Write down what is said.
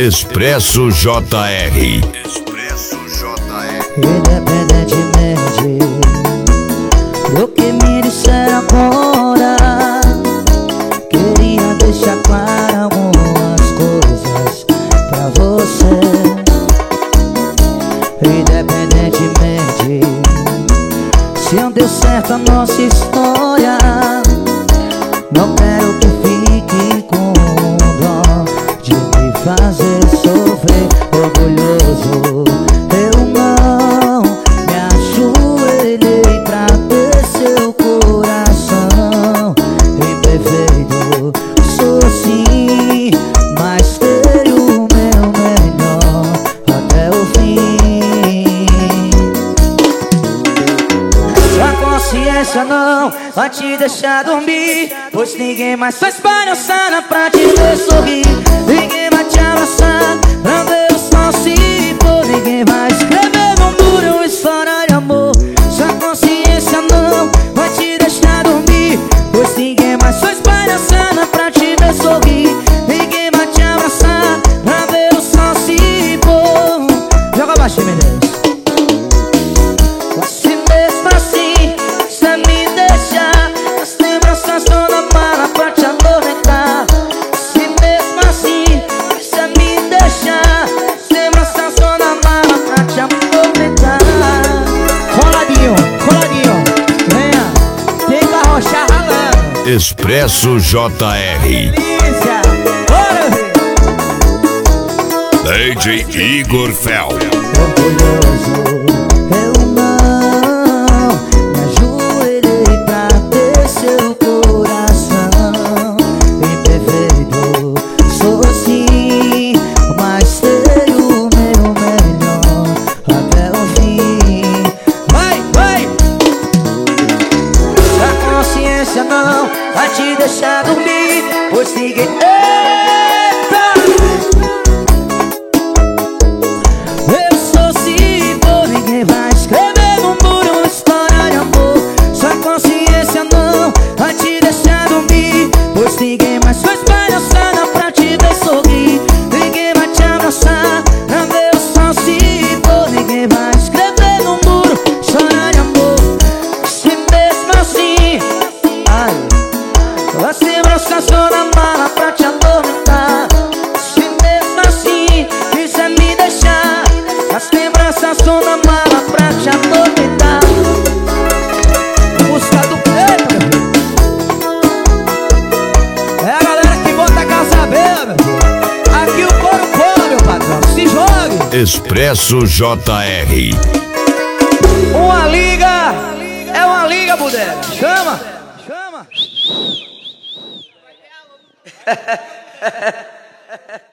Expresso JR. Independentemente do que me disseram agora, queria deixar claro algumas coisas pra você. Independentemente se não deu certo a nossa história, não quero que fique com dó de me fazer sofrer. Orgulhoso, eu não me ajoelhei pra ter seu coração. Imperfeito, sou sim, mas dei o meu melhor até o fim. Sua consciência não vai te deixar dormir, pois ninguém mais faz palhaçada pra te ver sorrir. Ninguém vai te abraçar pra ver o sol se pôr. Ninguém vai escrever no muro uma história de amor. Sua consciência não vai te deixar dormir, pois ninguém mais faz palhaçada pra te ver sorrir. Ninguém vai te abraçar pra ver o sol se pôr. Joga baixo, Menezes. Assim mesmo assim, cê me deixa, as lembranças estão na mala pra te atormentar. Assim mesmo assim, cê me deixa, as lembranças estão na mala pra te atormentar. Coladinho, coladinho, venha, tem que arrochar ralando. Expresso JR. Delícia, bora ver. DJ Igor Fel. Orgulhoso, eu não me ajoelhei pra ter seu coração. Imperfeito, sou sim, mas dei o meu melhor até o fim. Vai, vai! A consciência não vai te deixar dormir, pois ninguém... Eu sou Cibo, ninguém vai escrever no muro uma história de amor. Sua consciência não vai te deixar dormir, pois ninguém mais faz palhaçada pra te ver sorrir. Ninguém vai te abraçar pra ver o sol se pôr. Ninguém vai escrever no muro história de amor. Se mesmo assim, ai, as lembranças estão na mala pra te atormentar. Se mesmo assim quiser me deixar, as lembranças estão na mala pra te atormentar. Música do Pedro é a galera que bota a casa bela. Aqui o couro cola, meu patrão, se jogue. Expresso JR. Uma liga, é uma liga, bodega. Chama, chama.